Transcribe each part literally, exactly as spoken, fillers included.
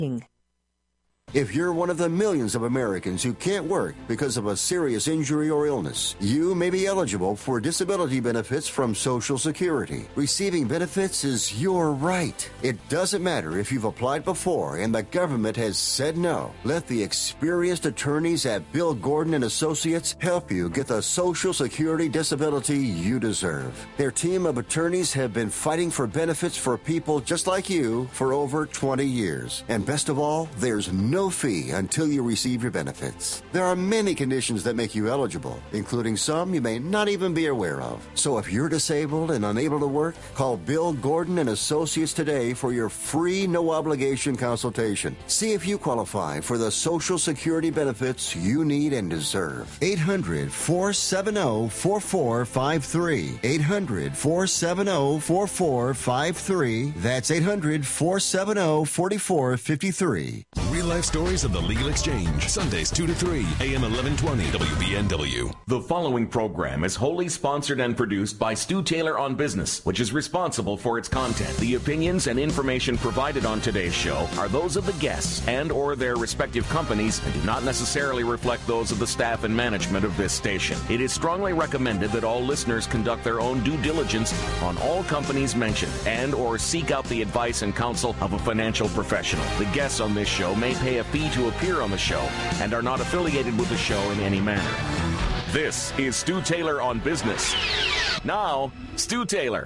If you're one of the millions of Americans who can't work because of a serious injury or illness, you may be eligible for disability benefits from Social Security. Receiving benefits is your right. It doesn't matter if you've applied before and the government has said no. Let the experienced attorneys at Bill Gordon and Associates help you get the Social Security disability you deserve. Their team of attorneys have been fighting for benefits for people just like you for over twenty years. And best of all, there's no No fee until you receive your benefits. There are many conditions that make you eligible, including some you may not even be aware of. So if you're disabled and unable to work, call Bill Gordon and Associates today for your free no-obligation consultation. See if you qualify for the Social Security benefits you need and deserve. eight hundred, four seven zero, four four five three. eight hundred, four seven zero, four four five three. That's eight hundred, four seven zero, four four five three. Real life stories of the Legal Exchange, Sundays two to three, A M eleven twenty, W B N W. The following program is wholly sponsored and produced by Stu Taylor on Business, which is responsible for its content. The opinions and information provided on today's show are those of the guests and or their respective companies and do not necessarily reflect those of the staff and management of this station. It is strongly recommended that all listeners conduct their own due diligence on all companies mentioned and or seek out the advice and counsel of a financial professional. The guests on this show may pay a fee to appear on the show and are not affiliated with the show in any manner. This is Stu Taylor on Business. Now, Stu Taylor.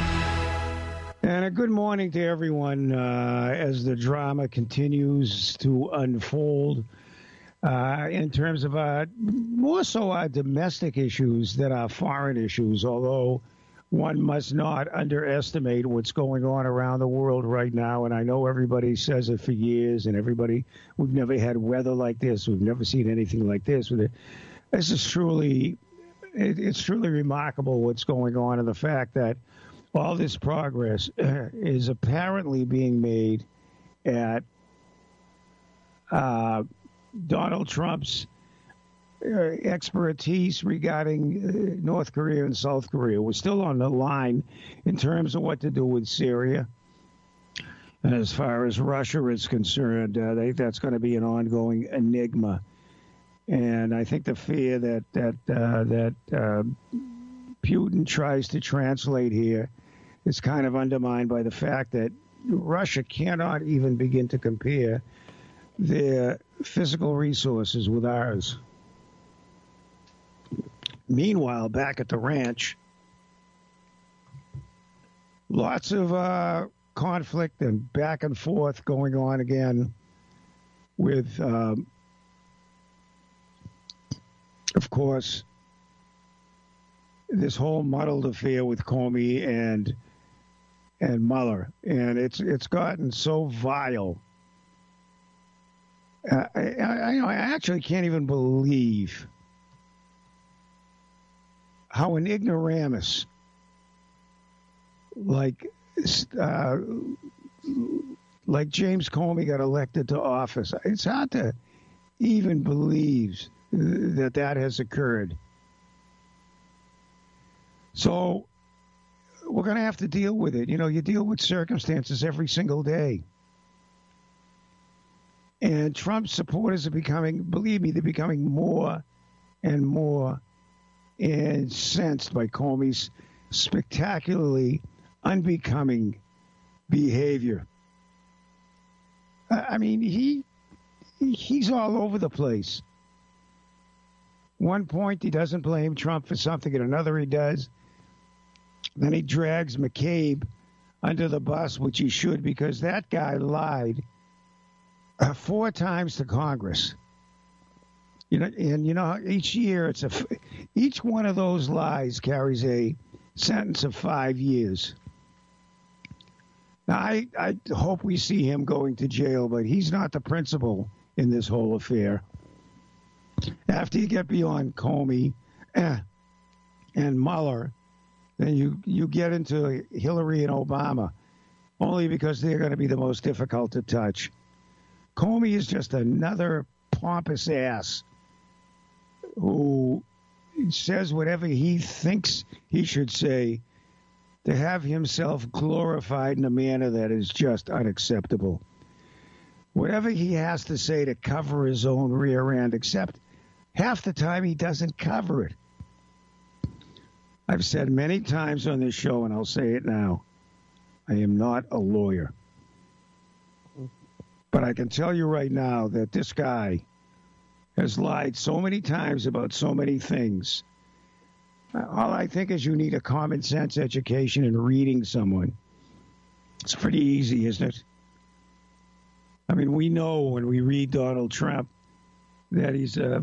And a good morning to everyone uh, as the drama continues to unfold uh, in terms of uh, more so our domestic issues than our foreign issues, although one must not underestimate what's going on around the world right now. And I know everybody says it for years, and everybody, we've never had weather like this. We've never seen anything like this. This is truly, it, it's truly remarkable what's going on, and the fact that all this progress is apparently being made at uh, Donald Trump's Uh, expertise regarding uh, North Korea and South Korea. We're still on the line in terms of what to do with Syria. And as far as Russia is concerned, uh, they, that's going to be an ongoing enigma. And I think the fear that that uh, that uh, Putin tries to translate here is kind of undermined by the fact that Russia cannot even begin to compare their physical resources with ours. Meanwhile, back at the ranch, lots of uh, conflict and back and forth going on again with, um, of course, this whole muddled affair with Comey and and Mueller, and it's it's gotten so vile. Uh, I, I, I actually can't even believe how an ignoramus like uh, like James Comey got elected to office. It's hard to even believe that that has occurred. So we're going to have to deal with it. You know, you deal with circumstances every single day. And Trump's supporters are becoming, believe me, they're becoming more and more incensed by Comey's spectacularly unbecoming behavior. I mean, he he's all over the place. One point, he doesn't blame Trump for something, and another he does. Then he drags McCabe under the bus, which he should, because that guy lied uh, four times to Congress. You know, and you know, each year it's a, each one of those lies carries a sentence of five years. Now, I, I hope we see him going to jail, but he's not the principal in this whole affair. After you get beyond Comey eh, and Mueller, then you, you get into Hillary and Obama, only because they're going to be the most difficult to touch. Comey is just another pompous ass who says whatever he thinks he should say to have himself glorified in a manner that is just unacceptable. whatever he has to say to cover his own rear end, except half the time he doesn't cover it. I've said many times on this show, and I'll say it now, I am not a lawyer. But I can tell you right now that this guy has lied so many times about so many things. All I think is you need a common sense education in reading someone. It's pretty easy, isn't it? I mean, we know when we read Donald Trump that he's a,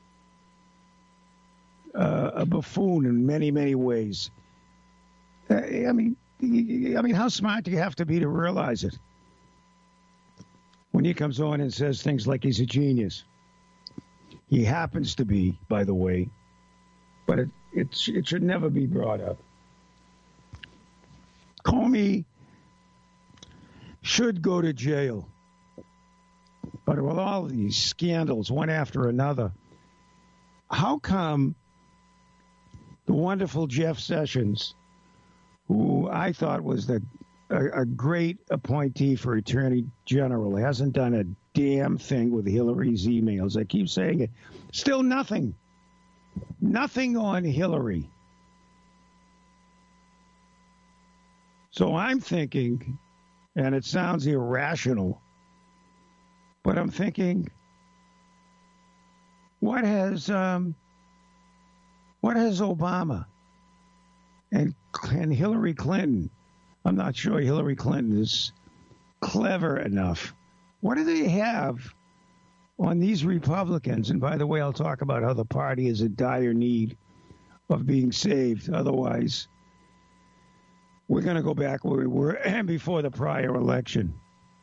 a, a buffoon in many, many ways. I mean, I mean, how smart do you have to be to realize it? When he comes on and says things like he's a genius. He happens to be, by the way, but it, it, it should never be brought up. Comey should go to jail. But with all these scandals, one after another, how come the wonderful Jeff Sessions, who I thought was the a, a great appointee for Attorney General, hasn't done a damn thing with Hillary's emails? I keep saying it. Still nothing. Nothing on Hillary. So I'm thinking, and it sounds irrational, but I'm thinking, what has um, what has Obama and, and Hillary Clinton? I'm not sure Hillary Clinton is clever enough. What do they have on these Republicans? And by the way, I'll talk about how the party is in dire need of being saved. Otherwise, we're going to go back where we were before the prior election.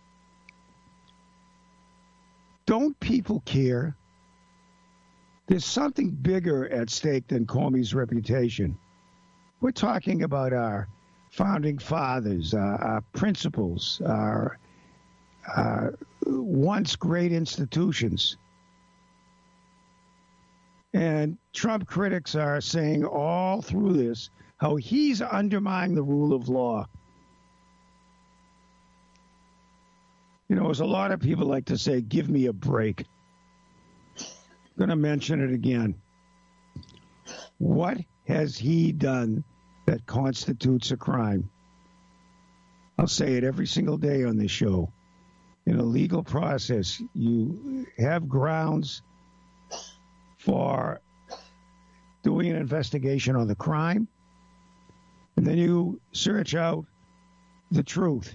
Don't people care? There's something bigger at stake than Comey's reputation. We're talking about our founding fathers, uh, our principles, our uh, once great institutions. And Trump critics are saying all through this how he's undermining the rule of law. You know, as a lot of people like to say, give me a break. I'm going to mention it again. What has he done that constitutes a crime? I'll say it every single day on this show. In a legal process, you have grounds for doing an investigation on the crime, and then you search out the truth.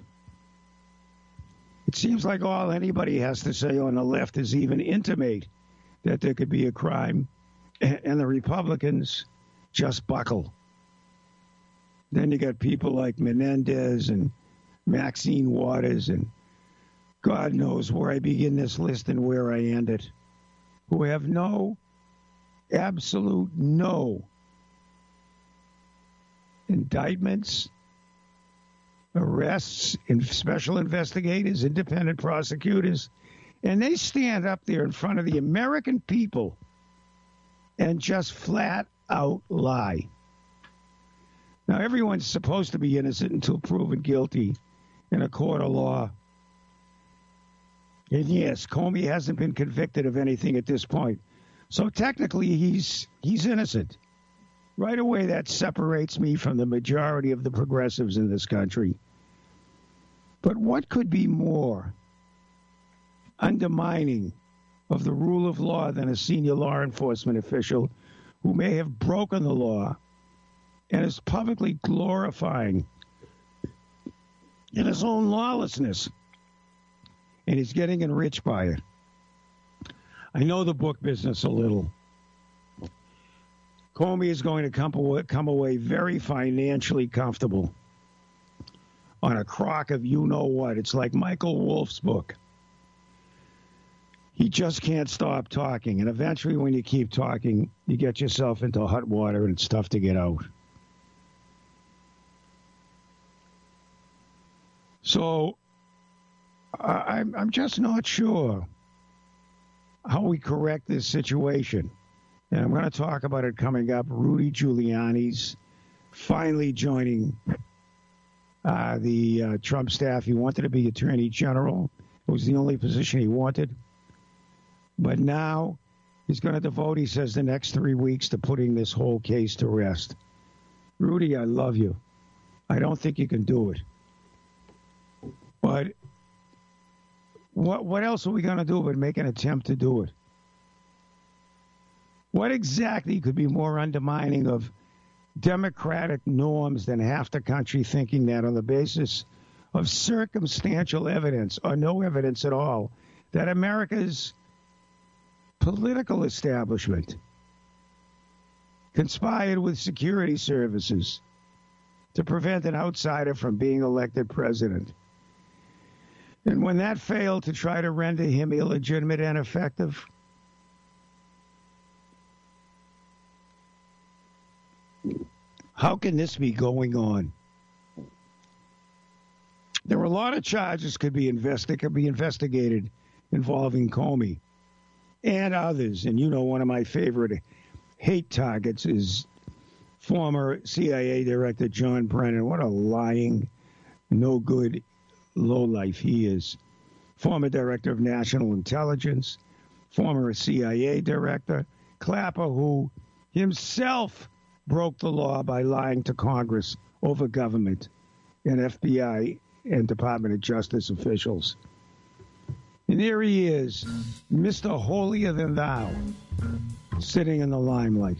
It seems like all anybody has to say on the left is even intimate that there could be a crime, and the Republicans just buckle. Then you got people like Menendez and Maxine Waters, and God knows where I begin this list and where I end it, who have no, absolute no indictments, arrests, and special investigators, independent prosecutors, and they stand up there in front of the American people and just flat out lie. Now, everyone's supposed to be innocent until proven guilty in a court of law. And yes, Comey hasn't been convicted of anything at this point. So technically, he's he's innocent. Right away, that separates me from the majority of the progressives in this country. But what could be more undermining of the rule of law than a senior law enforcement official who may have broken the law and is publicly glorifying in his own lawlessness, and he's getting enriched by it? I know the book business a little. Comey is going to come away, come away very financially comfortable on a crock of you-know-what. It's like Michael Wolff's book. He just can't stop talking, and eventually when you keep talking, you get yourself into hot water, and it's tough to get out. So I, I'm just not sure how we correct this situation. And I'm going to talk about it coming up. Rudy Giuliani's finally joining uh, the uh, Trump staff. He wanted to be Attorney General, It was the only position he wanted. But now he's going to devote, he says, the next three weeks to putting this whole case to rest. Rudy, I love you. I don't think you can do it. But what what else are we going to do but make an attempt to do it? What exactly could be more undermining of democratic norms than half the country thinking that on the basis of circumstantial evidence or no evidence at all that America's political establishment conspired with security services to prevent an outsider from being elected president. And when that failed to try to render him illegitimate and effective, how can this be going on? There are a lot of charges could be investi- could be investigated involving Comey and others. And you know, one of my favorite hate targets is former C I A Director John Brennan. What a lying, no good lowlife he is. Former Director of National Intelligence, former C I A Director, Clapper, who himself broke the law by lying to Congress over government and F B I and Department of Justice officials. And there he is, Mister Holier Than Thou, sitting in the limelight.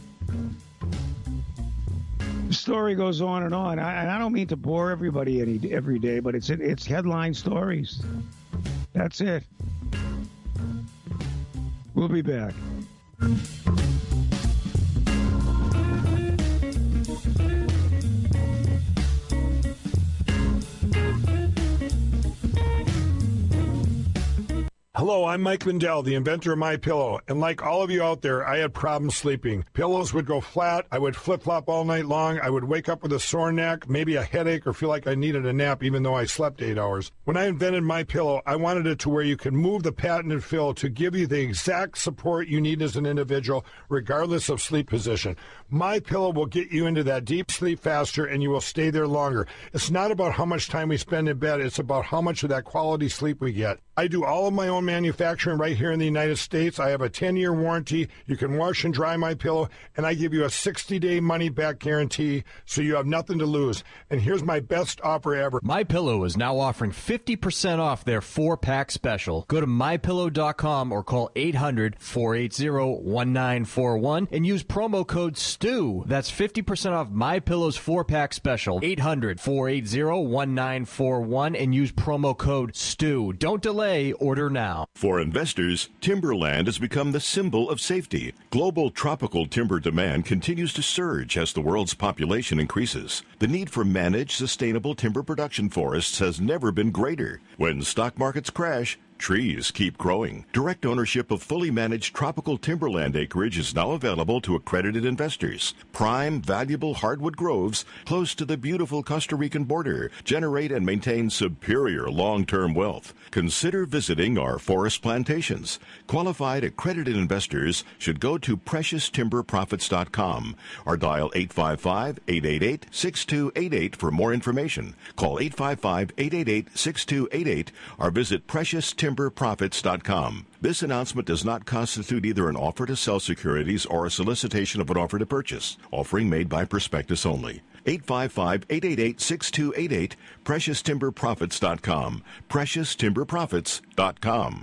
The story goes on and on. I, and I don't mean to bore everybody any every day, but it's it's headline stories. That's it. We'll be back. Hello, I'm Mike Lindell, the inventor of MyPillow, and like all of you out there, I had problems sleeping. Pillows would go flat, I would flip-flop all night long, I would wake up with a sore neck, maybe a headache, or feel like I needed a nap even though I slept eight hours. When I invented MyPillow, I wanted it to where you can move the patented fill to give you the exact support you need as an individual, regardless of sleep position. MyPillow will get you into that deep sleep faster, and you will stay there longer. It's not about how much time we spend in bed, it's about how much of that quality sleep we get. I do all of my own manufacturing right here in the United States. I have a ten-year warranty. You can wash and dry my pillow, and I give you a sixty-day money-back guarantee, so you have nothing to lose. And here's my best offer ever. MyPillow is now offering fifty percent off their four-pack special. Go to my pillow dot com or call eight hundred, four eight zero, one nine four one and use promo code STEW. That's fifty percent off MyPillow's four-pack special. eight hundred, four eight zero, one nine four one and use promo code STEW. Don't delay. Order now. For investors, timberland has become the symbol of safety. Global tropical timber demand continues to surge as the world's population increases. The need for managed, sustainable timber production forests has never been greater. When stock markets crash, trees keep growing. Direct ownership of fully managed tropical timberland acreage is now available to accredited investors. Prime, valuable hardwood groves close to the beautiful Costa Rican border generate and maintain superior long-term wealth. Consider visiting our forest plantations. Qualified accredited investors should go to precious timber profits dot com or dial eight five five, eight eight eight, six two eight eight for more information. Call eight five five, eight eight eight, six two eight eight or visit precious timber profits dot com. This announcement does not constitute either an offer to sell securities or a solicitation of an offer to purchase. Offering made by prospectus only. eight five five, eight eight eight, six two eight eight, precious timber profits dot com. precious timber profits dot com.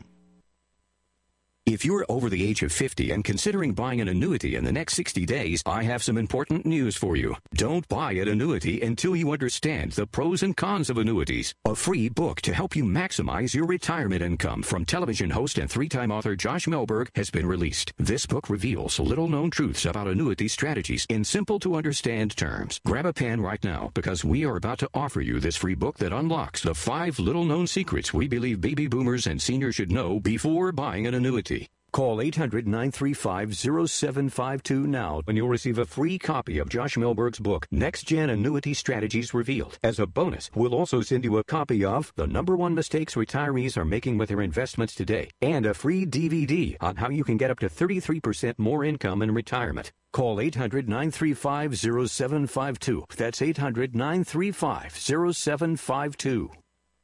If you're over the age of fifty and considering buying an annuity in the next sixty days, I have some important news for you. Don't buy an annuity until you understand the pros and cons of annuities. A free book to help you maximize your retirement income from television host and three-time author Josh Melberg has been released. This book reveals little-known truths about annuity strategies in simple-to-understand terms. Grab a pen right now because we are about to offer you this free book that unlocks the five little-known secrets we believe baby boomers and seniors should know before buying an annuity. Call eight hundred, nine three five, zero seven five two now and you'll receive a free copy of Josh Melberg's book, Next Gen Annuity Strategies Revealed. As a bonus, we'll also send you a copy of The Number One Mistakes Retirees Are Making with Their Investments Today and a free D V D on how you can get up to thirty-three percent more income in retirement. Call eight hundred, nine three five, zero seven five two. That's eight hundred, nine three five, zero seven five two.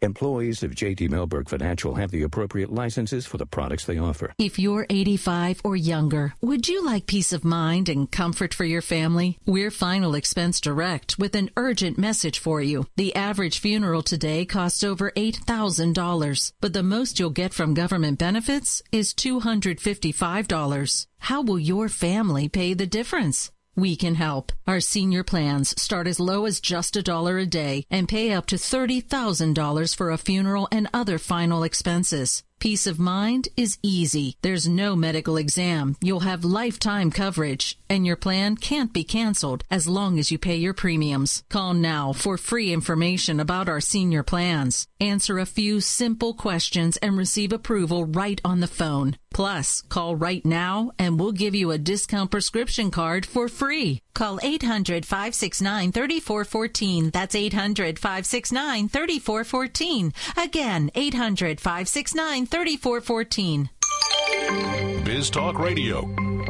Employees of J T Mellberg Financial have the appropriate licenses for the products they offer. If you're eighty-five or younger, would you like peace of mind and comfort for your family? We're Final Expense Direct with an urgent message for you. The average funeral today costs over eight thousand dollars, but the most you'll get from government benefits is two hundred fifty-five dollars. How will your family pay the difference? We can help. Our senior plans start as low as just a dollar a day and pay up to thirty thousand dollars for a funeral and other final expenses. Peace of mind is easy. There's no medical exam. You'll have lifetime coverage, and your plan can't be canceled as long as you pay your premiums. Call now for free information about our senior plans. Answer a few simple questions and receive approval right on the phone. Plus, call right now and we'll give you a discount prescription card for free. Call eight hundred, five six nine, three four one four. That's eight hundred, five six nine, three four one four. Again, eight hundred, five six nine, three four one four. Biz Talk Radio.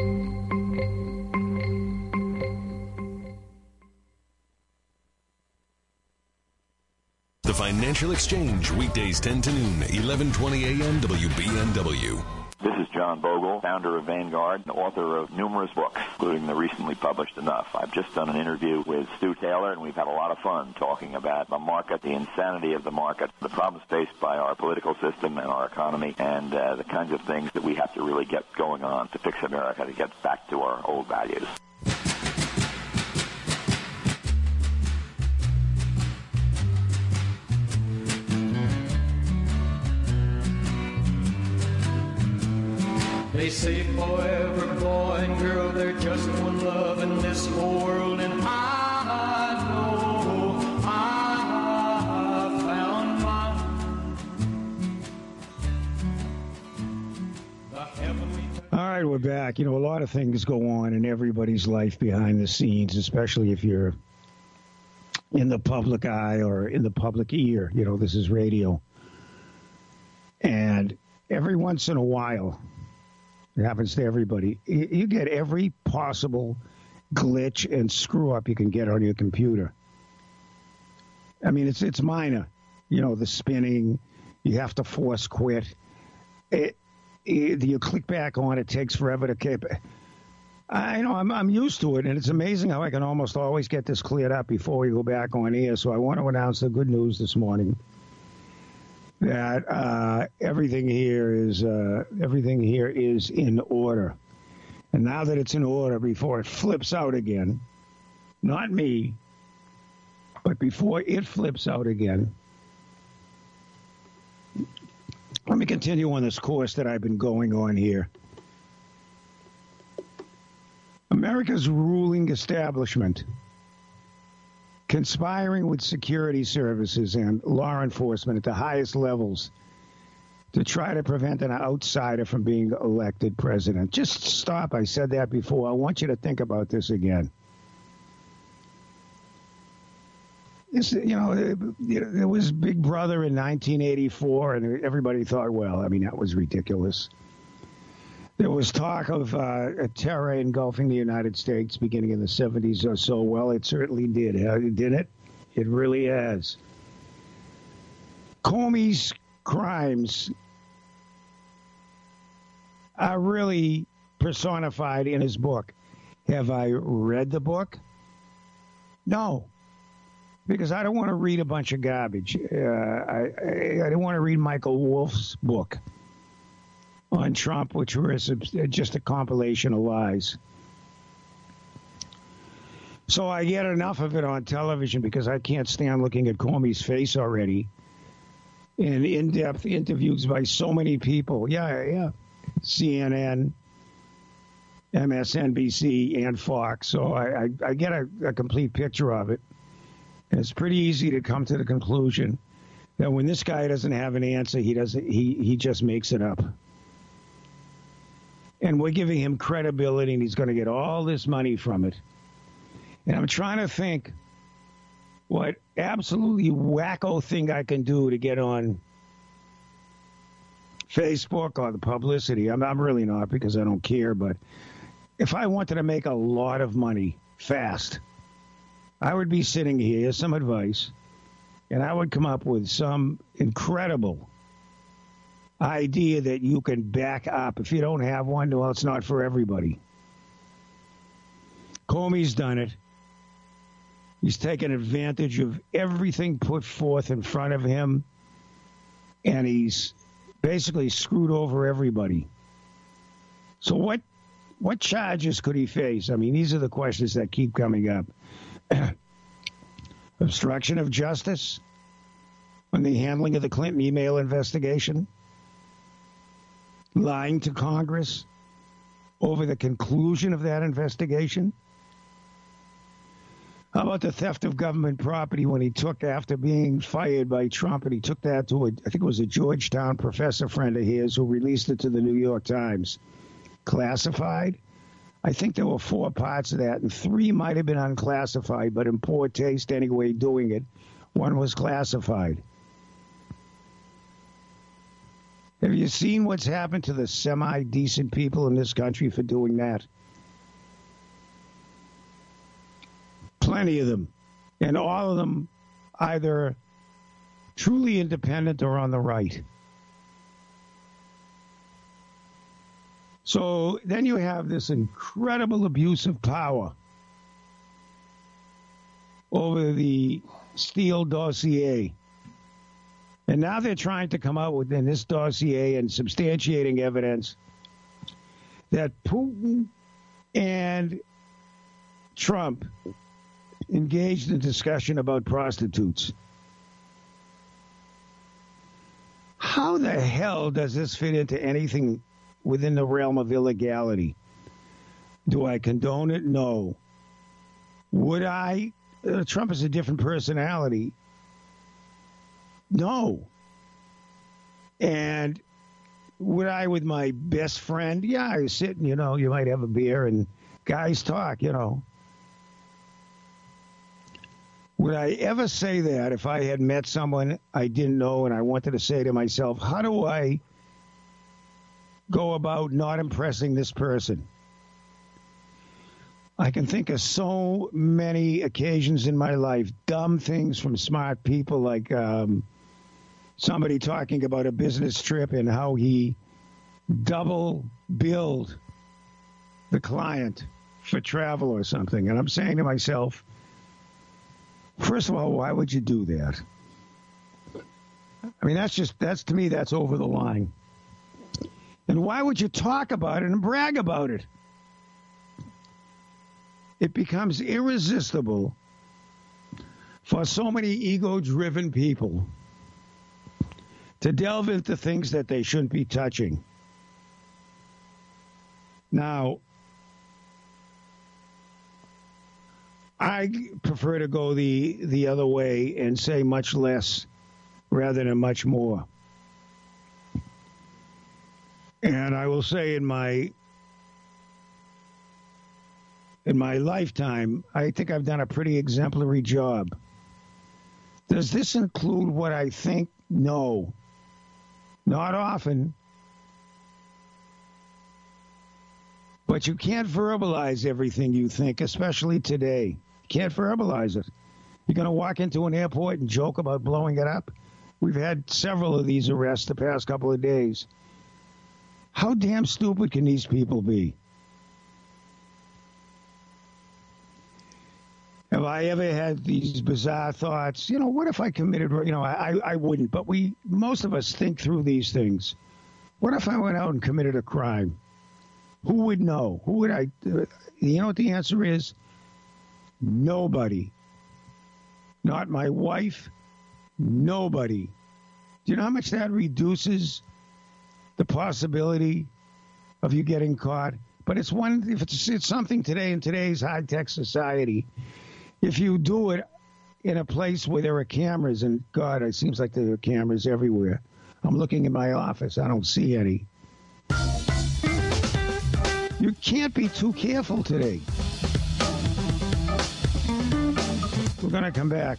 The Financial Exchange, weekdays ten to noon, eleven twenty a.m. W B N W. This is John Bogle, founder of Vanguard, and author of numerous books, including the recently published Enough. I've just done an interview with Stu Taylor, and we've had a lot of fun talking about the market, the insanity of the market, the problems faced by our political system and our economy, and uh, the kinds of things that we have to really get going on to fix America, to get back to our old values. They say for every boy and girl there's just one love in this whole world, and I know I found mine. The heavenly... All right, we're back. You know, a lot of things go on in everybody's life behind the scenes, especially if you're in the public eye or in the public ear. You know, this is radio. And every once in a while... it happens to everybody. You get every possible glitch and screw up you can get on your computer. I mean, it's it's minor. You know, the spinning, you have to force quit. It, it, you click back on it, takes forever to keep. I know, I'm, I'm used to it, and it's amazing how I can almost always get this cleared up before we go back on air. So I want to announce the good news this morning. That uh, everything here is uh, everything here is in order, and now that it's in order, before it flips out again, not me, but before it flips out again, let me continue on this course that I've been going on here. America's ruling establishment, conspiring with security services and law enforcement at the highest levels to try to prevent an outsider from being elected president. Just stop. I said that before. I want you to think about this again. This, you know, it was Big Brother in nineteen eighty-four, and everybody thought, well, I mean, that was ridiculous. There was talk of uh, a terror engulfing the United States beginning in the seventies or so. Well, it certainly did. Did it? It really has. Comey's crimes are really personified in his book. Have I read the book? No, because I don't want to read a bunch of garbage. Uh, I, I, I don't want to read Michael Wolff's book on Trump, which was just a compilation of lies. So I get enough of it on television because I can't stand looking at Comey's face already. And in-depth interviews by so many people. Yeah, yeah. C N N, M S N B C, and Fox. So I, I, I get a, a complete picture of it. And it's pretty easy to come to the conclusion that when this guy doesn't have an answer, he doesn't. He, he just makes it up. And we're giving him credibility, and he's going to get all this money from it. And I'm trying to think what absolutely wacko thing I can do to get on Facebook or the publicity. I'm, I'm really not, because I don't care. But if I wanted to make a lot of money fast, I would be sitting here. Here's some advice. and I would come up with some incredible idea that you can back up. If you don't have one, well, it's not for everybody. Comey's done it. He's taken advantage of everything put forth in front of him, and he's basically screwed over everybody. So what what charges could he face? I mean, these are the questions that keep coming up. Obstruction of justice on the handling of the Clinton email investigation, lying to Congress over the conclusion of that investigation. How about the theft of government property when he took, after being fired by Trump, and he took that to, a, I think it was a Georgetown professor friend of his who released it to the New York Times. Classified? I think there were four parts of that, and three might have been unclassified, but in poor taste anyway doing it. One was classified. Have you seen what's happened to the semi-decent people in this country for doing that? Plenty of them. And all of them either truly independent or on the right. So then you have this incredible abuse of power over the Steele dossier. And now they're trying to come out within this dossier and substantiating evidence that Putin and Trump engaged in discussion about prostitutes. How the hell does this fit into anything within the realm of illegality? Do I condone it? No. Would I? Uh, Trump is a different personality. No. And would I with my best friend? Yeah, I sit and, you know, you might have a beer and guys talk, you know. Would I ever say that if I had met someone I didn't know and I wanted to say to myself, how do I go about not impressing this person? I can think of so many occasions in my life, dumb things from smart people, like um, somebody talking about a business trip and how he double billed the client for travel or something. And I'm saying to myself, first of all, why would you do that? I mean, that's just, that's to me, that's over the line. And why would you talk about it and brag about it? It becomes irresistible for so many ego-driven people to delve into things that they shouldn't be touching. Now, I prefer to go the the other way and say much less rather than much more. And I will say in my in my lifetime, I think I've done a pretty exemplary job. Does this include what I think? No. Not often. But you can't verbalize everything you think, especially today. You can't verbalize it. You're going to walk into an airport and joke about blowing it up? We've had several of these arrests the past couple of days. How damn stupid can these people be? Have I ever had these bizarre thoughts? You know, what if I committed, you know, I, I wouldn't, but we, most of us think through these things. What if I went out and committed a crime? Who would know? Who would I, you know what the answer is? Nobody. Not my wife. Nobody. Do you know how much that reduces the possibility of you getting caught? But it's one, if it's, it's something today in today's high-tech society, if you do it in a place where there are cameras, and God, it seems like there are cameras everywhere. I'm looking in my office. I don't see any. You can't be too careful today. We're going to come back.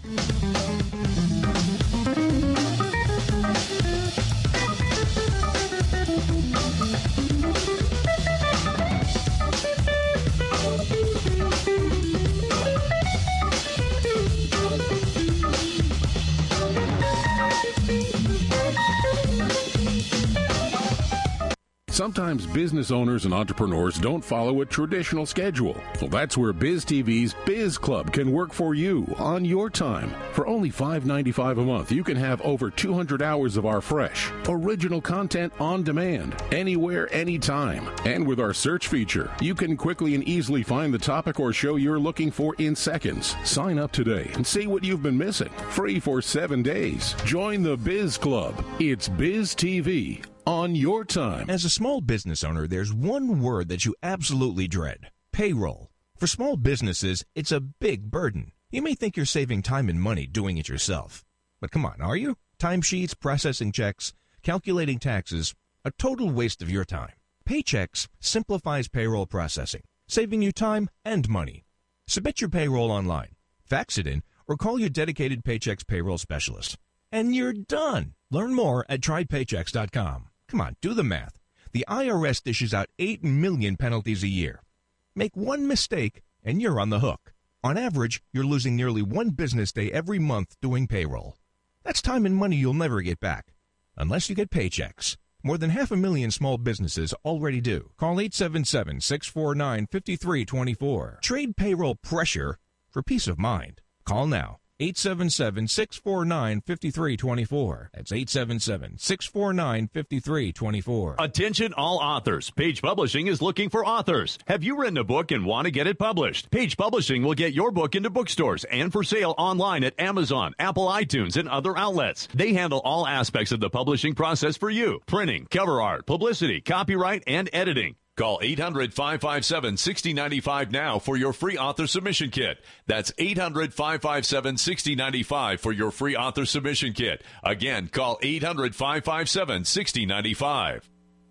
Sometimes business owners and entrepreneurs don't follow a traditional schedule. Well, that's where BizTV's Biz Club can work for you on your time. For only five dollars and ninety-five cents a month, you can have over two hundred hours of our fresh, original content on demand, anywhere, anytime. And with our search feature, you can quickly and easily find the topic or show you're looking for in seconds. Sign up today and see what you've been missing. Free for seven days. Join the Biz Club. It's BizTV. On your time. As a small business owner, there's one word that you absolutely dread: payroll. For small businesses, it's a big burden. You may think you're saving time and money doing it yourself. But come on, are you? Timesheets, processing checks, calculating taxes, a total waste of your time. Paychex simplifies payroll processing, saving you time and money. Submit your payroll online, fax it in, or call your dedicated Paychex payroll specialist. And you're done. Learn more at try paychex dot com. Come on, do the math. The I R S dishes out eight million penalties a year. Make one mistake, and you're on the hook. On average, you're losing nearly one business day every month doing payroll. That's time and money you'll never get back, unless you get Paychex. More than half a million small businesses already do. Call eight seven seven, six four nine, five three two four. Trade payroll pressure for peace of mind. Call now. eight seven seven, six four nine, five three two four. That's eight seven seven, six four nine, five three two four. Attention all authors. Page Publishing is looking for authors. Have you written a book and want to get it published? Page Publishing will get your book into bookstores and for sale online at Amazon, Apple iTunes, and other outlets. They handle all aspects of the publishing process for you: printing, cover art, publicity, copyright, and editing. Call eight hundred, five five seven, six zero nine five now for your free author submission kit. That's eight hundred, five five seven, six zero nine five for your free author submission kit. Again, call eight hundred, five five seven, six zero nine five.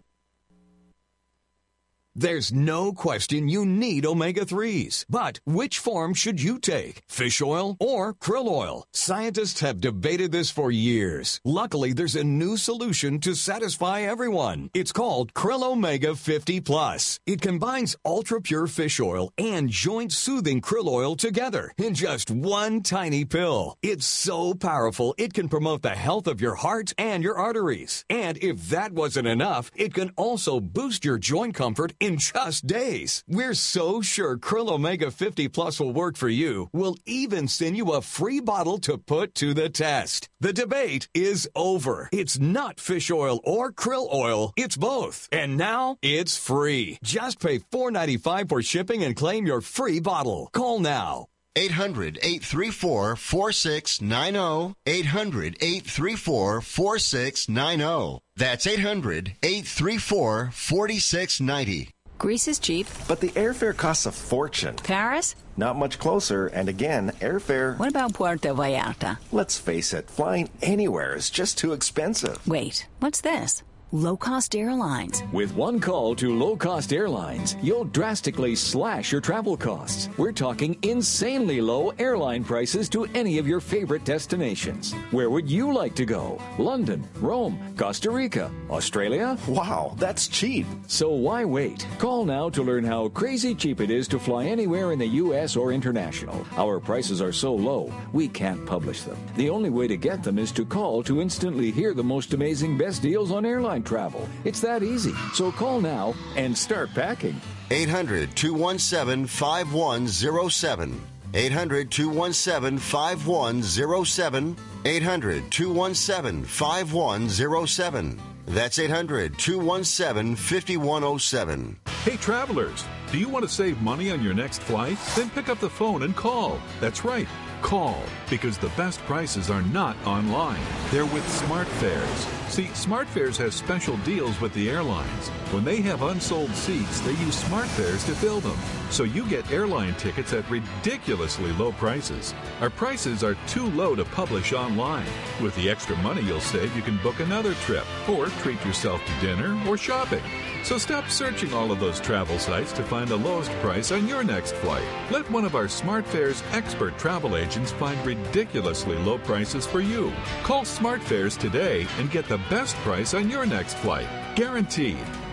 There's no question you need omega threes. But which form should you take? Fish oil or krill oil? Scientists have debated this for years. Luckily, there's a new solution to satisfy everyone. It's called Krill Omega fifty plus. It combines ultra-pure fish oil and joint-soothing krill oil together in just one tiny pill. It's so powerful, it can promote the health of your heart and your arteries. And if that wasn't enough, it can also boost your joint comfort in just days. We're so sure Krill Omega fifty plus will work for you. We'll even send you a free bottle to put to the test. The debate is over. It's not fish oil or krill oil. It's both. And now it's free. Just pay four dollars and ninety-five cents for shipping and claim your free bottle. Call now. eight hundred, eight three four, four six nine zero. eight hundred, eight three four, four six nine zero. That's eight hundred, eight three four, four six nine zero. Greece is cheap. But the airfare costs a fortune. Paris? Not much closer, and again, airfare... What about Puerto Vallarta? Let's face it, flying anywhere is just too expensive. Wait, what's this? Low-cost airlines. With one call to low-cost airlines, you'll drastically slash your travel costs. We're talking insanely low airline prices to any of your favorite destinations. Where would you like to go? London, Rome, Costa Rica, Australia? Wow, that's cheap. So why wait? Call now to learn how crazy cheap it is to fly anywhere in the U S or international. Our prices are so low, we can't publish them. The only way to get them is to call to instantly hear the most amazing best deals on airline travel. It's that easy. So call now and start packing. eight hundred, two one seven, five one zero seven. eight hundred, two one seven, five one zero seven. eight hundred, two one seven, five one zero seven. That's eight hundred, two one seven, five one zero seven. Hey, travelers, do you want to save money on your next flight? Then pick up the phone and call. That's right. Call, because the best prices are not online. They're with SmartFares. See, SmartFares has special deals with the airlines. When they have unsold seats, they use SmartFares to fill them. So you get airline tickets at ridiculously low prices. Our prices are too low to publish online. With the extra money you'll save, you can book another trip or treat yourself to dinner or shopping. So stop searching all of those travel sites to find the lowest price on your next flight. Let one of our SmartFares expert travel agents find ridiculously low prices for you. Call SmartFares today and get the best price on your next flight. Guaranteed.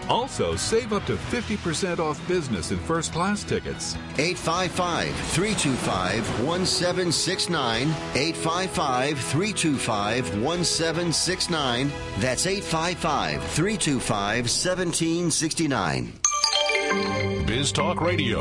Also, save up to fifty percent off business and first class tickets. eight five five, three two five, one seven six nine. eight five five, three two five, one seven six nine. That's eight five five, three two five, one seven six nine. Biz Talk Radio.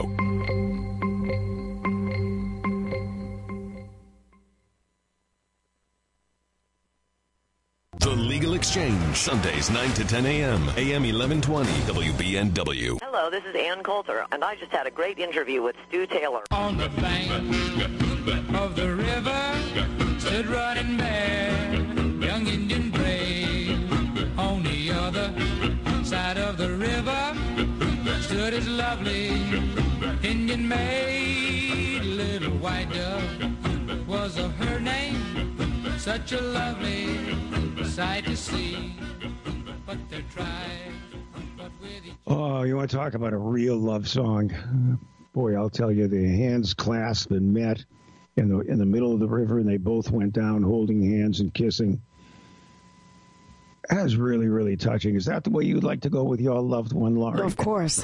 The Legal Exchange, Sundays nine to ten a.m., A M eleven twenty, W B N W. Hello, this is Ann Coulter, and I just had a great interview with Stu Taylor. On the bank of the river stood running bear, young Indian brave. On the other side of the river stood his lovely Indian maid. Little white dove was of her name, such a lovely sight to see. But they tried, but with each Oh, you want to talk about a real love song? Boy, I'll tell you, their hands clasped and met in the in the middle of the river, and they both went down holding hands and kissing. That is really, really touching. Is that the way you'd like to go with your loved one, Laurie? Of course.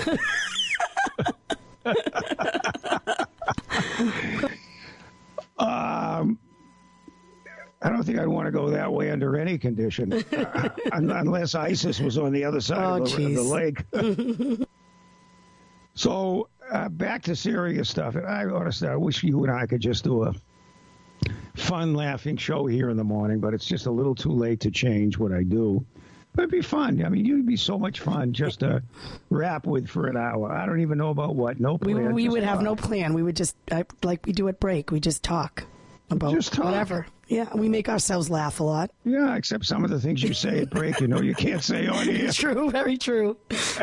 um, I don't think I'd want to go that way under any condition, uh, unless ISIS was on the other side oh, of, the, of the lake. So uh, back to serious stuff. I honestly, I wish you and I could just do a fun, laughing show here in the morning, but it's just a little too late to change what I do. But it'd be fun. I mean, you'd be so much fun just to rap with for an hour. I don't even know about what. No plan. We, we would fun. have no plan. We would just, I, like we do at break, we just talk about just talk. whatever. Yeah, we make ourselves laugh a lot. Yeah, except some of the things you say at break, you know, you can't say on here. True, very true.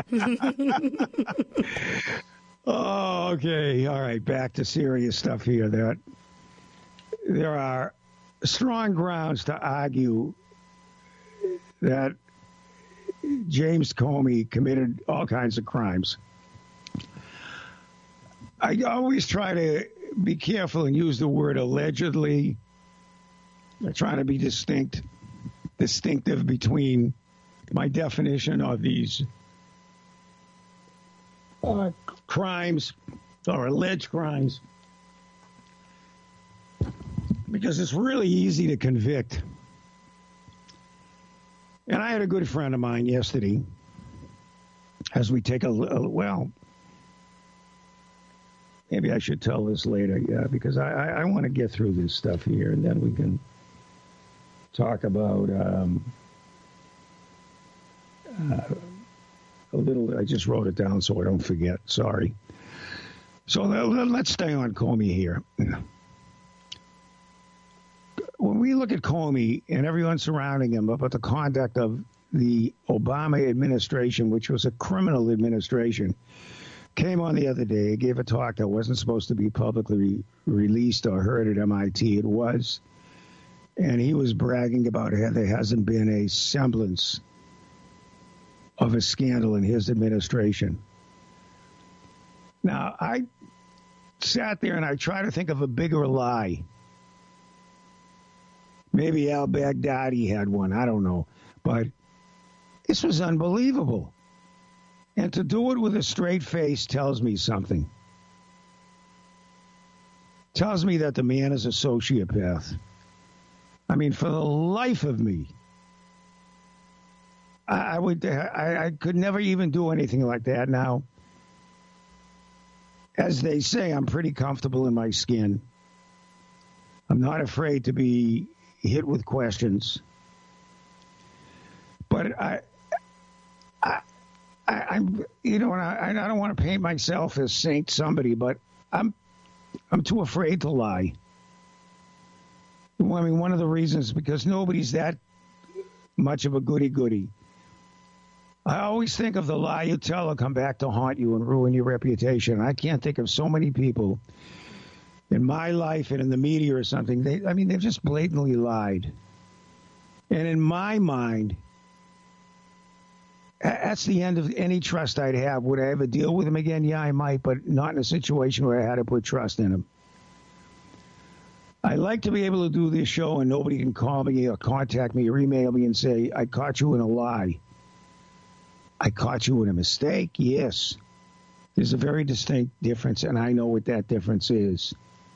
Oh, okay. All right, back to serious stuff here. That there are strong grounds to argue that James Comey committed all kinds of crimes. I always try to be careful and use the word allegedly. I'm trying to be distinct, distinctive between my definition of these uh, crimes or alleged crimes, because it's really easy to convict. And I had a good friend of mine yesterday, as we take a, a well, maybe I should tell this later, yeah, because I, I, I want to get through this stuff here, and then we can talk about um, uh, a little. I just wrote it down so I don't forget. Sorry. So let's stay on Comey here. When we look at Comey and everyone surrounding him about the conduct of the Obama administration, which was a criminal administration, came on the other day, gave a talk that wasn't supposed to be publicly re- released or heard at M I T. It was. And he was bragging about how there hasn't been a semblance of a scandal in his administration. Now, I sat there and I tried to think of a bigger lie. Maybe Al Baghdadi had one. I don't know. But this was unbelievable. And to do it with a straight face tells me something. Tells me that the man is a sociopath. I mean, for the life of me, I, I would, I, I could never even do anything like that. Now, as they say, I'm pretty comfortable in my skin. I'm not afraid to be hit with questions. But I, I, I I'm, you know, and I, I don't want to paint myself as Saint somebody, but I'm, I'm too afraid to lie. I mean, one of the reasons is because nobody's that much of a goody-goody. I always think of the lie you tell will come back to haunt you and ruin your reputation. I can't think of so many people in my life and in the media or something. They, I mean, they've just blatantly lied. And in my mind, that's the end of any trust I'd have. Would I ever deal with him again? Yeah, I might, but not in a situation where I had to put trust in him. I like to be able to do this show and nobody can call me or contact me or email me and say, I caught you in a lie. I caught you in a mistake. Yes. There's a very distinct difference, and I know what that difference is.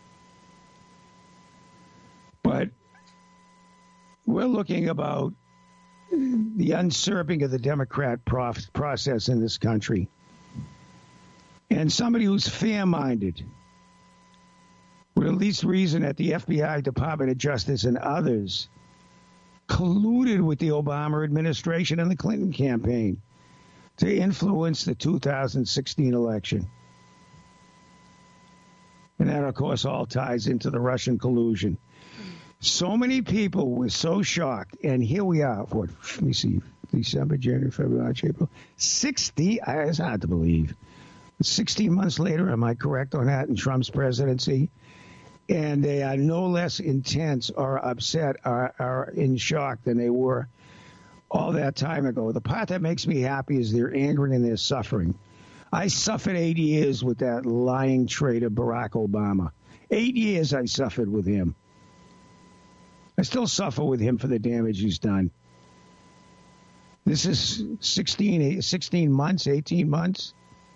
But we're looking about the usurping of the Democrat prof- process in this country. And somebody who's fair-minded would at least reason that the F B I, Department of Justice, and others colluded with the Obama administration and the Clinton campaign to influence the two thousand sixteen election. And that, of course, all ties into the Russian collusion. So many people were so shocked, and here we are. What? Let me see. December, January, February, March, April. sixty. It's hard to believe. sixteen months later, am I correct on that, in Trump's presidency? And they are no less intense or upset or, or in shock than they were all that time ago. The part that makes me happy is their anger and their suffering. I suffered eight years with that lying traitor Barack Obama. Eight years I suffered with him. I still suffer with him for the damage he's done. This is sixteen, sixteen months, eighteen months.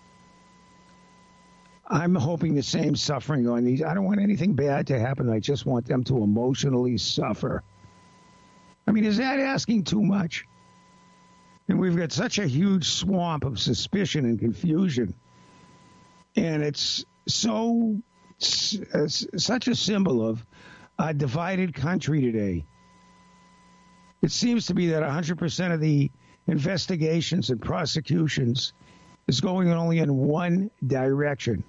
I'm hoping the same suffering on these. I don't want anything bad to happen. I just want them to emotionally suffer. I mean, is that asking too much? And we've got such a huge swamp of suspicion and confusion. And it's so, such a symbol of a divided country today. It seems to be that one hundred percent of the investigations and prosecutions is going only in one direction.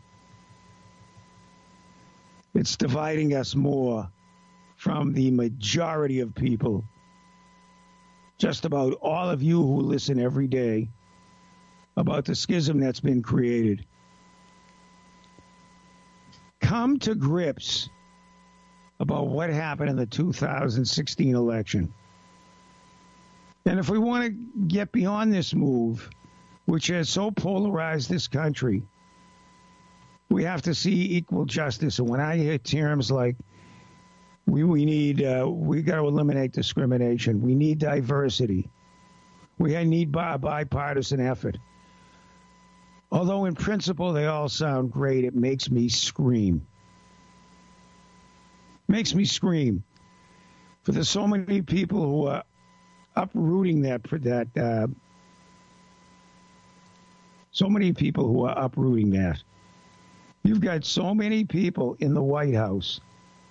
It's dividing us more from the majority of people. Just about all of you who listen every day about the schism that's been created. Come to grips about what happened in the two thousand sixteen election. And if we want to get beyond this move, which has so polarized this country, we have to see equal justice. And when I hear terms like we we need, uh, we got to eliminate discrimination, we need diversity, we need bi- bipartisan effort. Although in principle they all sound great, it makes me scream. Makes me scream for the so many people who are uprooting that that. Uh, so many people who are uprooting that. You've got so many people in the White House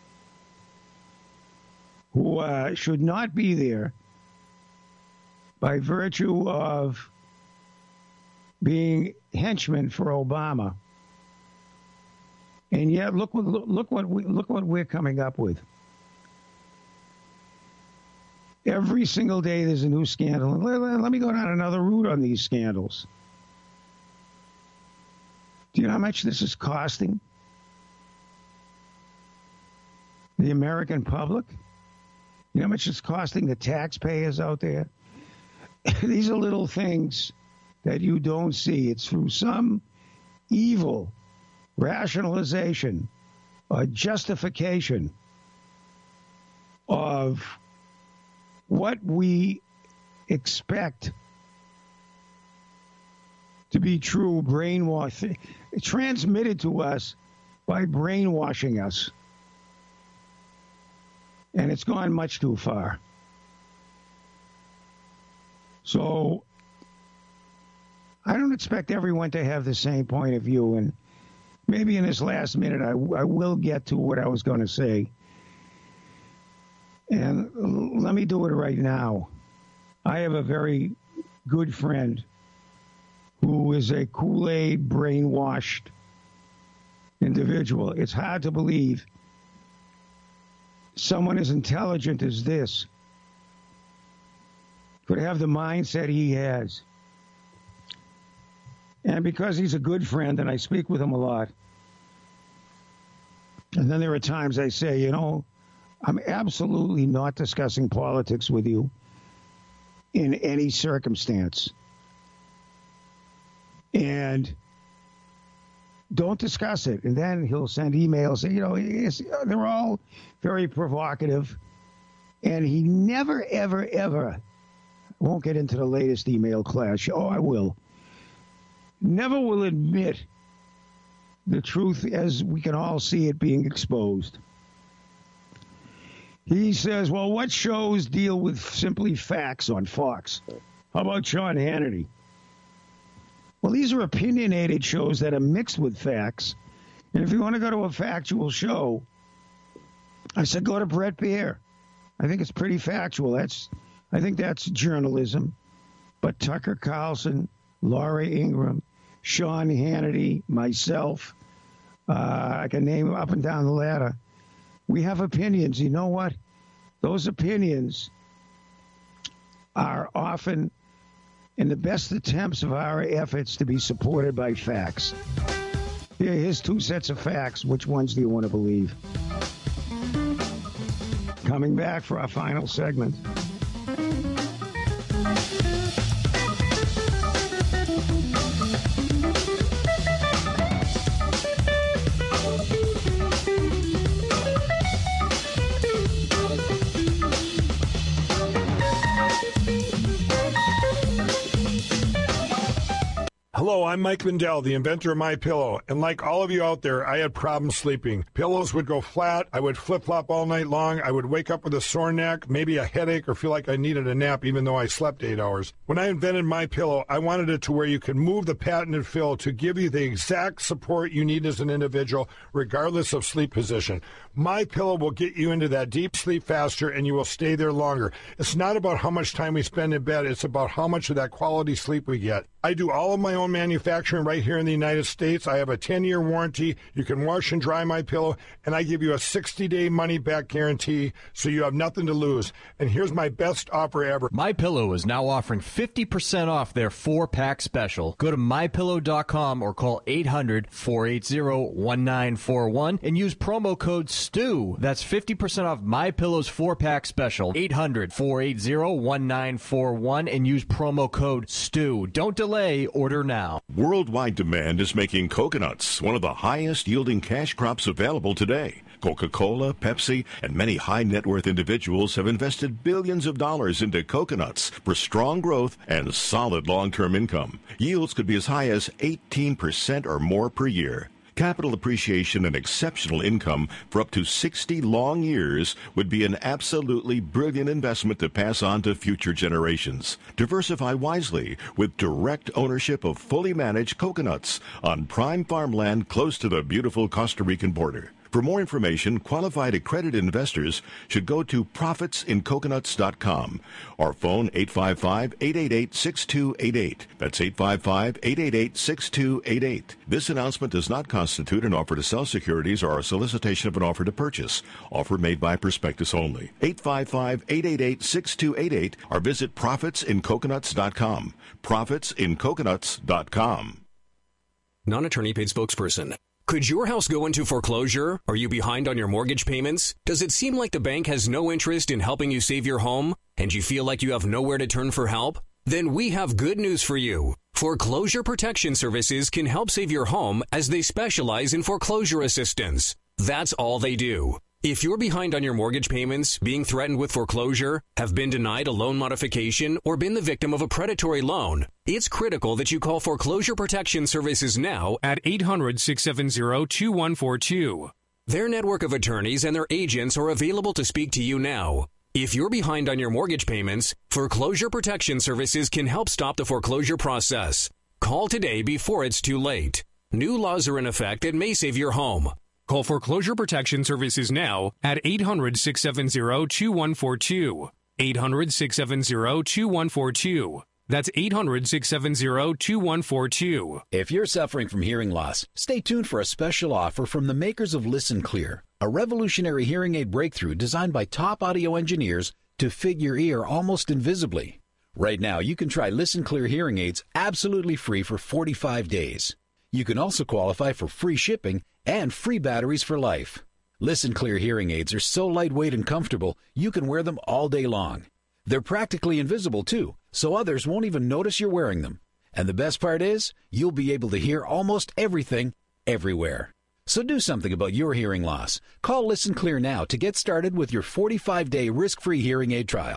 who uh, should not be there by virtue of being henchmen for Obama. And yet, look what look what we, look what we're coming up with. Every single day, there's a new scandal. And let, let me go down another route on these scandals. Do you know how much this is costing the American public? You know how much it's costing the taxpayers out there? These are little things that you don't see. It's through some evil rationalization or justification of what we expect to be true, brainwash, transmitted to us by brainwashing us. And it's gone much too far. So I don't expect everyone to have the same point of view. And maybe in this last minute, I, I will get to what I was going to say. And let me do it right now. I have a very good friend who is a Kool-Aid brainwashed individual. It's hard to believe someone as intelligent as this could have the mindset he has. And because he's a good friend and I speak with him a lot, and then there are times I say, you know, I'm absolutely not discussing politics with you in any circumstance. And don't discuss it. And then he'll send emails. You know, it's, they're all very provocative. And he never, ever, ever I won't get into the latest email clash. Oh, I will. Never will admit the truth as we can all see it being exposed. He says, well, what shows deal with simply facts on Fox? How about Sean Hannity? Well, these are opinionated shows that are mixed with facts. And if you want to go to a factual show, I said go to Bret Baier. I think it's pretty factual. That's, I think that's journalism. But Tucker Carlson, Laura Ingraham, Sean Hannity, myself, uh, I can name up and down the ladder. We have opinions. You know what? Those opinions are often in the best attempts of our efforts to be supported by facts. Here, here's two sets of facts. Which ones do you want to believe? Coming back for our final segment. Hello, I'm Mike Lindell, the inventor of MyPillow, and like all of you out there, I had problems sleeping. Pillows would go flat, I would flip-flop all night long, I would wake up with a sore neck, maybe a headache, or feel like I needed a nap even though I slept eight hours. When I invented MyPillow, I wanted it to where you could move the patented fill to give you the exact support you need as an individual, regardless of sleep position. MyPillow will get you into that deep sleep faster, and you will stay there longer. It's not about how much time we spend in bed, it's about how much of that quality sleep we get. I do all of my own manufacturing right here in the United States. I have a ten-year warranty. You can wash and dry my pillow, and I give you a sixty-day money-back guarantee, so you have nothing to lose. And here's my best offer ever. MyPillow is now offering fifty percent off their four-pack special. Go to my pillow dot com or call eight hundred, four eight zero, one nine four one and use promo code STEW. That's fifty percent off MyPillow's four-pack special. eight hundred, four eight zero, one nine four one and use promo code STEW. Don't delay. Order now. Worldwide demand is making coconuts one of the highest yielding cash crops available today. Coca-Cola, Pepsi, and many high-net-worth individuals have invested billions of dollars into coconuts for strong growth and solid long-term income. Yields could be as high as eighteen percent or more per year. Capital appreciation and exceptional income for up to sixty long years would be an absolutely brilliant investment to pass on to future generations. Diversify wisely with direct ownership of fully managed coconuts on prime farmland close to the beautiful Costa Rican border. For more information, qualified accredited investors should go to profits in coconuts dot com or phone eight five five, eight eight eight, six two eight eight. That's eight five five, eight eight eight, six two eight eight. This announcement does not constitute an offer to sell securities or a solicitation of an offer to purchase. Offer made by prospectus only. eight five five, eight eight eight, six two eight eight or visit profits in coconuts dot com. profits in coconuts dot com. Non-attorney paid spokesperson. Could your house go into foreclosure? Are you behind on your mortgage payments? Does it seem like the bank has no interest in helping you save your home? And you feel like you have nowhere to turn for help? Then we have good news for you. Foreclosure Protection Services can help save your home as they specialize in foreclosure assistance. That's all they do. If you're behind on your mortgage payments, being threatened with foreclosure, have been denied a loan modification, or been the victim of a predatory loan, it's critical that you call Foreclosure Protection Services now at eight hundred, six seven zero, two one four two. Their network of attorneys and their agents are available to speak to you now. If you're behind on your mortgage payments, Foreclosure Protection Services can help stop the foreclosure process. Call today before it's too late. New laws are in effect that may save your home. Call Foreclosure Protection Services now at eight hundred, six seven zero, two one four two. eight hundred, six seven zero, two one four two. That's eight hundred, six seven zero, two one four two. If you're suffering from hearing loss, stay tuned for a special offer from the makers of Listen Clear, a revolutionary hearing aid breakthrough designed by top audio engineers to fit your ear almost invisibly. Right now, you can try Listen Clear hearing aids absolutely free for forty-five days. You can also qualify for free shipping and free batteries for life. Listen Clear hearing aids are so lightweight and comfortable, you can wear them all day long. They're practically invisible, too, so others won't even notice you're wearing them. And the best part is, you'll be able to hear almost everything, everywhere. So do something about your hearing loss. Call Listen Clear now to get started with your forty-five day risk-free hearing aid trial.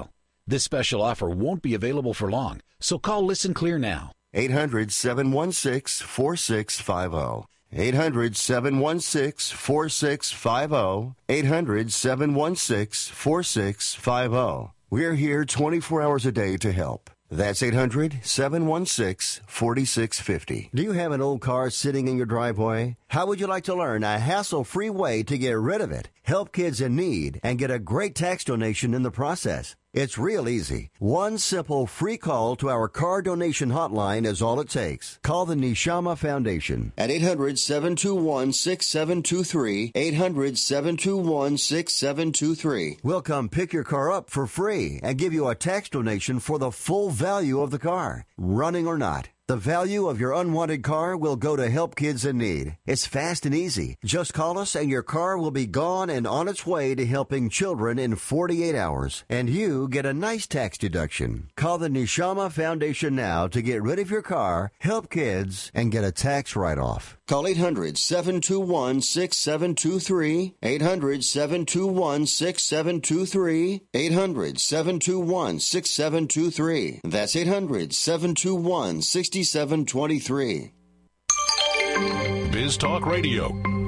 This special offer won't be available for long, so call Listen Clear now. eight hundred, seven one six, four six five zero. eight hundred, seven one six, four six five zero. eight hundred, seven one six, four six five zero. We're here twenty-four hours a day to help. That's eight hundred, seven one six, four six five zero. Do you have an old car sitting in your driveway? How would you like to learn a hassle-free way to get rid of it, help kids in need, and get a great tax donation in the process? It's real easy. One simple free call to our car donation hotline is all it takes. Call the Neshama Foundation at eight hundred, seven two one, six seven two three, eight hundred, seven two one, six seven two three. We'll come pick your car up for free and give you a tax donation for the full value of the car, running or not. The value of your unwanted car will go to help kids in need. It's fast and easy. Just call us and your car will be gone and on its way to helping children in forty-eight hours. And you get a nice tax deduction. Call the Neshama Foundation now to get rid of your car, help kids, and get a tax write-off. Call eight hundred, seven two one, six seven two three, eight hundred, seven two one, six seven two three, eight hundred, seven two one, six seven two three. That's eight hundred, seven two one, six seven two three. Biz Talk Radio.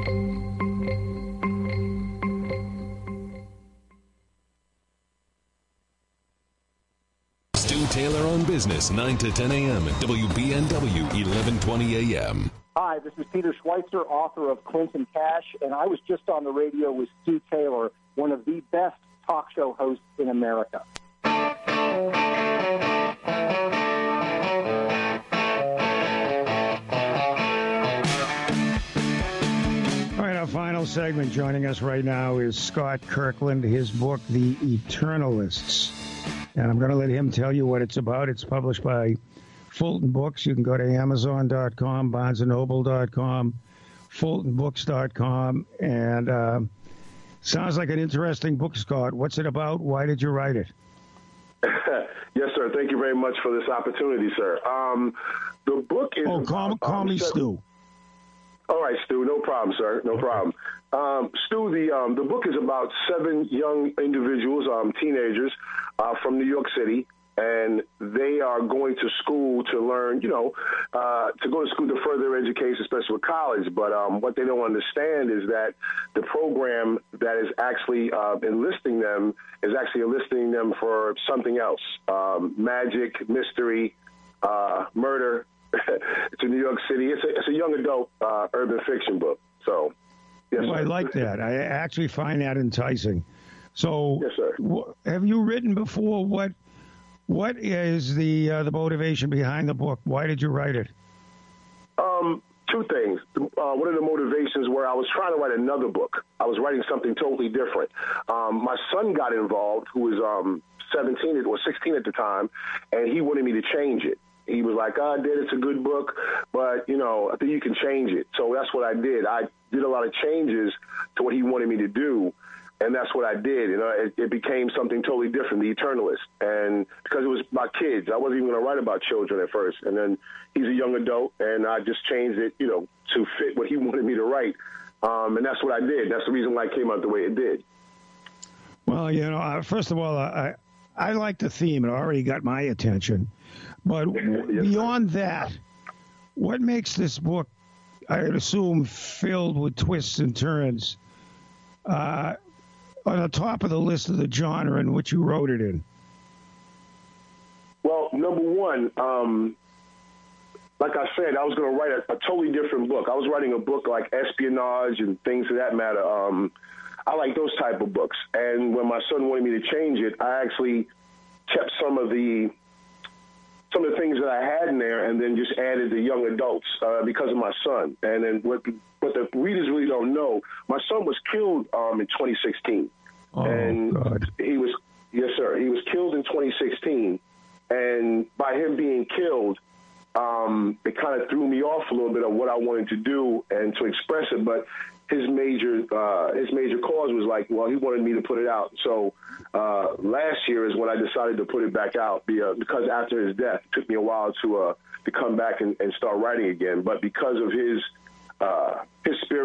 Stu Taylor on Business, nine to ten a.m. at W B N W, eleven twenty a.m. Hi, this is Peter Schweitzer, author of Clinton Cash, and I was just on the radio with Stu Taylor, one of the best talk show hosts in America. All right, our final segment. Joining us right now is Scott Kirkland, his book, The Eternalists. And I'm going to let him tell you what it's about. It's published by Fulton Books. You can go to amazon dot com, barnes and noble dot com, fulton books dot com. And uh, sounds like an interesting book, Scott. What's it about? Why did you write it? Yes, sir. Thank you very much for this opportunity, sir. Um, the book is... Oh, call, call um, me Stu. All right, Stu. No problem, sir. No problem. Um, Stu, the um, the book is about seven young individuals, um, teenagers uh, from New York City, and they are going to school to learn, you know, uh, to go to school to further their education, especially with college. But um, what they don't understand is that the program that is actually uh, enlisting them is actually enlisting them for something else, um, magic, mystery, uh, murder. To New York City. It's a, it's a young adult uh, urban fiction book. So, yes, well, I like that. I actually find that enticing. So, yes, sir. W- have you written before? What What is the uh, the motivation behind the book? Why did you write it? Um, two things. Uh, one of the motivations were I was trying to write another book. I was writing something totally different. Um, my son got involved, who was um, seventeen or sixteen at the time, and he wanted me to change it. He was like, oh, Dad, it's a good book, but, you know, I think you can change it. So that's what I did. I did a lot of changes to what he wanted me to do, and that's what I did. You know, it, it became something totally different, The Eternalist. And because it was about kids, I wasn't even going to write about children at first. And then he's a young adult, and I just changed it, you know, to fit what he wanted me to write. Um, and that's what I did. That's the reason why it came out the way it did. Well, you know, uh, first of all, I, I like the theme. It already got my attention. But beyond that, what makes this book, I would assume, filled with twists and turns, uh, on the top of the list of the genre in which you wrote it in? Well, number one, um, like I said, I was going to write a, a totally different book. I was writing a book like espionage and things of that matter. Um, I like those type of books. And when my son wanted me to change it, I actually kept some of the some of the things that I had in there, and then just added the young adults uh, because of my son. And then what, what the readers really don't know, my son was killed um, in twenty sixteen. Oh, and God. he was, yes, sir, he was killed in twenty sixteen. And by him being killed, um, it kind of threw me off a little bit of what I wanted to do and to express it. But his major uh, his major cause was like, well, he wanted me to put it out. So uh, last year is when I decided to put it back out because after his death, it took me a while to uh, to come back and, and start writing again. But because of his uh, his spirit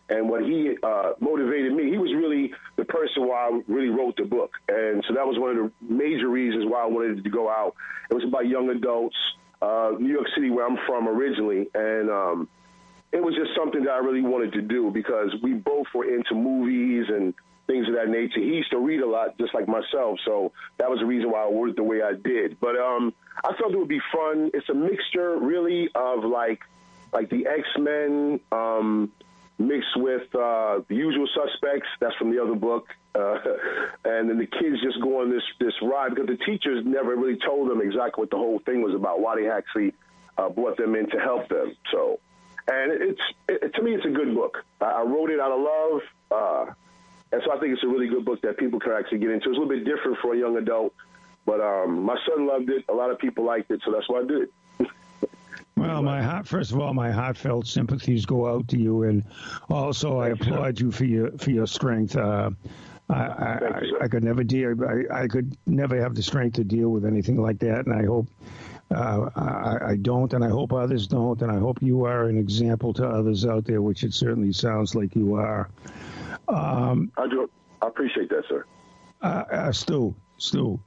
And what he uh, motivated me, he was really the person why I really wrote the book. And so that was one of the major reasons why I wanted to go out. It was about young adults, uh, New York City, where I'm from originally. And um, it was just something that I really wanted to do because we both were into movies and things of that nature. He used to read a lot, just like myself. So that was the reason why I wrote it the way I did. But um, I thought it would be fun. It's a mixture, really, of like, like the X-Men, um, mixed with uh, The Usual Suspects. That's from the other book. Uh, and then the kids just go on this, this ride because the teachers never really told them exactly what the whole thing was about, why they actually uh, brought them in to help them. So, and it's it, to me, it's a good book. I, I wrote it out of love. Uh, and so I think it's a really good book that people can actually get into. It's a little bit different for a young adult, but um, my son loved it. A lot of people liked it, so that's why I did it. Well, my heart, first of all, my heartfelt sympathies go out to you, and also I applaud you for your for your strength. Uh, I, I, I could never deal. I, I could never have the strength to deal with anything like that, and I hope uh, I, I don't, and I hope others don't, and I hope you are an example to others out there, which it certainly sounds like you are. Um, I do. I appreciate that, sir. Uh, uh, Stu. Stu.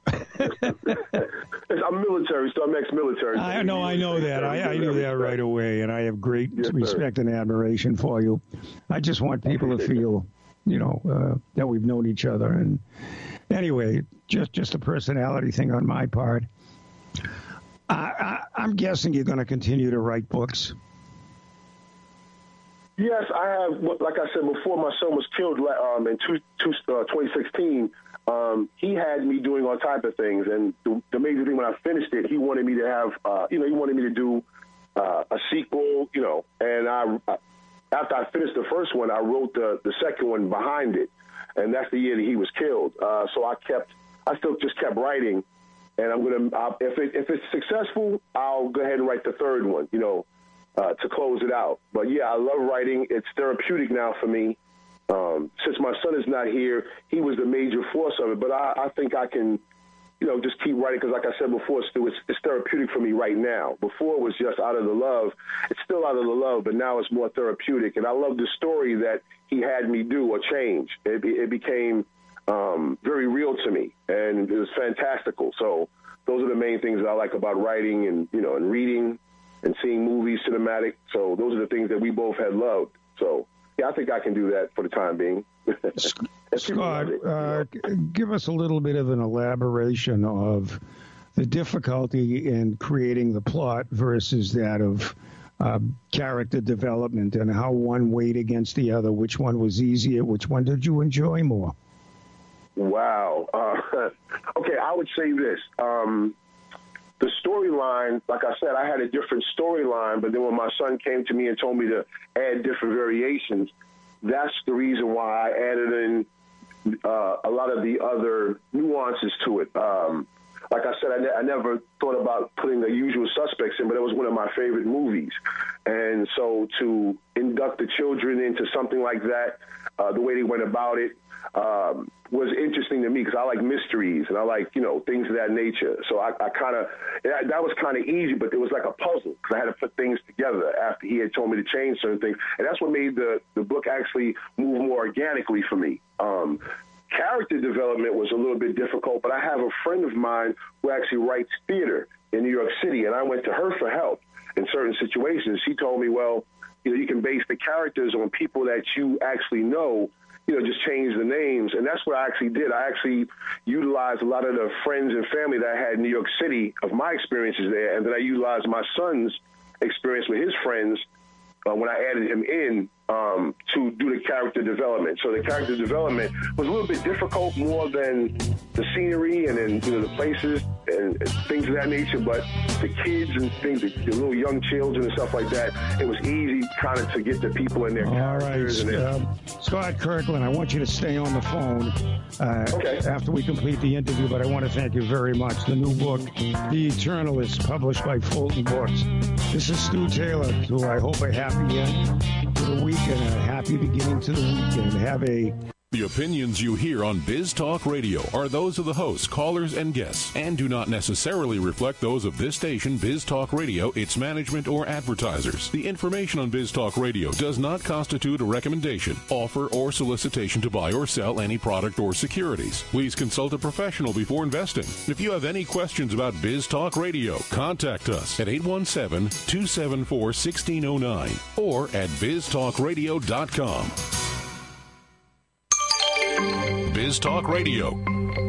I'm military, so I'm ex-military. I know, I know that. I, I knew that right away, and I have great yes, respect sir. and admiration for you. I just want people to feel, you know, uh, that we've known each other. And anyway, just just a personality thing on my part. I, I, I'm guessing you're going to continue to write books. Yes, I have. Like I said before, my son was killed um, in two, two, uh, twenty sixteen. Um, he had me doing all type of things, and the, the amazing thing when I finished it, he wanted me to have, uh, you know, he wanted me to do uh, a sequel, you know, and I, I, after I finished the first one, I wrote the, the second one behind it, and that's the year that he was killed. Uh, so I kept, I still just kept writing, and I'm gonna, I'll, if it, if it's successful, I'll go ahead and write the third one, you know, uh, to close it out. But yeah, I love writing. It's therapeutic now for me. Um, since my son is not here, he was the major force of it. But I, I think I can, you know, just keep writing because, like I said before, Stu, it's, it's therapeutic for me right now. Before it was just out of the love. It's still out of the love, but now it's more therapeutic. And I love the story that he had me do or change. It, it became um, very real to me, and it was fantastical. So those are the main things that I like about writing and, you know, and reading and seeing movies, cinematic. So those are the things that we both had loved. So. Yeah, I think I can do that for the time being. Scott, uh, give us a little bit of an elaboration of the difficulty in creating the plot versus that of uh, character development and how one weighed against the other. Which one was easier? Which one did you enjoy more? Wow. Uh, okay, I would say this. Um, The storyline, like I said, I had a different storyline, but then when my son came to me and told me to add different variations, that's the reason why I added in uh, a lot of the other nuances to it. Um, like I said, I, ne- I never thought about putting The Usual Suspects in, but it was one of my favorite movies. And so to induct the children into something like that, uh, the way they went about it, um, was interesting to me because I like mysteries and I like, you know, things of that nature. So I, I kind of, that, that was kind of easy, but it was like a puzzle because I had to put things together after he had told me to change certain things. And that's what made the, the book actually move more organically for me. Um, character development was a little bit difficult, but I have a friend of mine who actually writes theater in New York City, and I went to her for help in certain situations. She told me, well, you know, you can base the characters on people that you actually know, you know, just change the names. And that's what I actually did. I actually utilized a lot of the friends and family that I had in New York City of my experiences there. And then I utilized my son's experience with his friends uh, when I added him in um, to do the character development. So the character development was a little bit difficult, more than the scenery and then, you know, the places and, and things of that nature. But the kids and things, the, the little young children and stuff like that, it was easy kind of to get the people in their All characters. right, and uh, Scott Kirkland, I want you to stay on the phone uh, okay. after we complete the interview, but I want to thank you very much. The new book, The Eternalist, published by Fulton Books. This is Stu Taylor, who I hope a happy end to the week and a happy beginning to the weekend. Have a The opinions you hear on Biz Talk Radio are those of the hosts, callers, and guests, and do not necessarily reflect those of this station, Biz Talk Radio, its management, or advertisers. The information on Biz Talk Radio does not constitute a recommendation, offer, or solicitation to buy or sell any product or securities. Please consult a professional before investing. If you have any questions about Biz Talk Radio, contact us at eight one seven, two seven four, one six zero nine or at biz talk radio dot com. Biz Talk Radio.